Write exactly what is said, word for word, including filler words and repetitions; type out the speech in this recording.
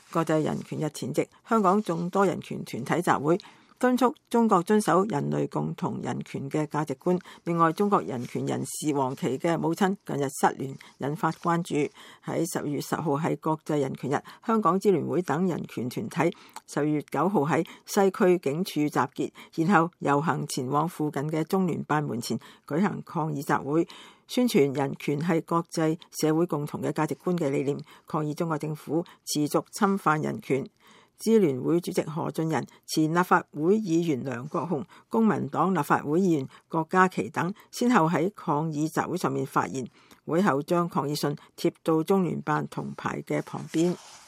國際人權日前夕，香港眾多人權團體集會，敦促中國遵守人類共同人權嘅價值觀。另外，中國人權人士黃琦嘅母親近日失聯，引發關注。喺十月十號係國際人權日，香港支聯會等人權團體十月九號喺西區警署集結，然後遊行前往附近嘅中聯辦門前舉行抗議集會，宣傳人權係國際社會共同嘅價值觀嘅理念，抗議中國政府持續侵犯人權。支聯會主席何俊仁、前立法會議員梁國雄、公民黨立法會議員郭家麒等，先後喺抗議集會上面發言，會後將抗議信貼到中聯辦銅牌嘅旁邊。